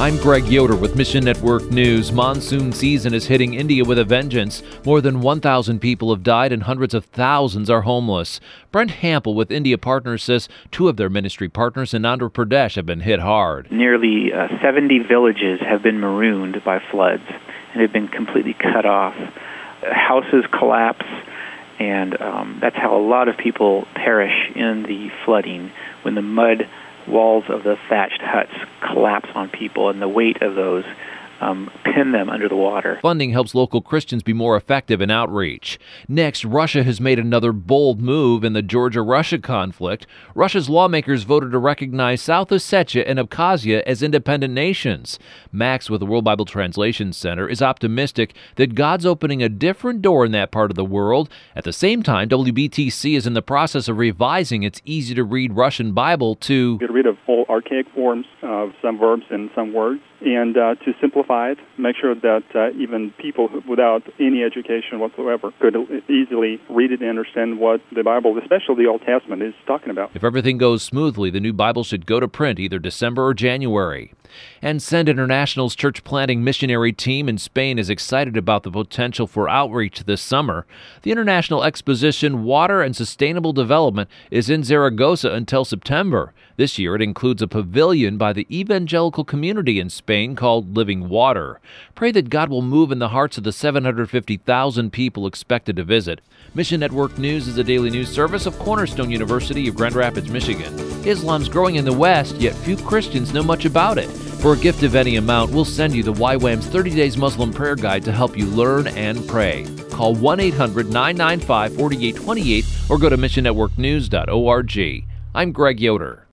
I'm Greg Yoder with Mission Network News. Monsoon season is hitting India with a vengeance. More than 1,000 people have died and hundreds of thousands are homeless. Brent Hampel with India Partners says two of their ministry partners in Andhra Pradesh have been hit hard. Nearly 70 villages have been marooned by floods and have been completely cut off. Houses collapse, and that's how a lot of people perish in the flooding when the mud walls of the thatched huts collapse on people, and the weight of those pin them under the water. Funding helps local Christians be more effective in outreach. Next, Russia has made another bold move in the Georgia-Russia conflict. Russia's lawmakers voted to recognize South Ossetia and Abkhazia as independent nations. Max with the World Bible Translation Center is optimistic that God's opening a different door in that part of the world. At the same time, WBTC is in the process of revising its easy-to-read Russian Bible to get rid of all archaic forms of some verbs and some words, and to simplify it, make sure that even people without any education whatsoever could easily read it and understand what the Bible, especially the Old Testament, is talking about. If everything goes smoothly, the new Bible should go to print either December or January. And Send International's church planting missionary team in Spain is excited about the potential for outreach this summer. The international exposition Water and Sustainable Development is in Zaragoza until September. This year it includes a pavilion by the evangelical community in Spain called Living Water. Pray that God will move in the hearts of the 750,000 people expected to visit. Mission Network News is a daily news service of Cornerstone University of Grand Rapids, Michigan. Islam's growing in the West, yet few Christians know much about it. For a gift of any amount, we'll send you the YWAM's 30 Days Muslim Prayer Guide to help you learn and pray. Call 1-800-995-4828 or go to missionnetworknews.org. I'm Greg Yoder.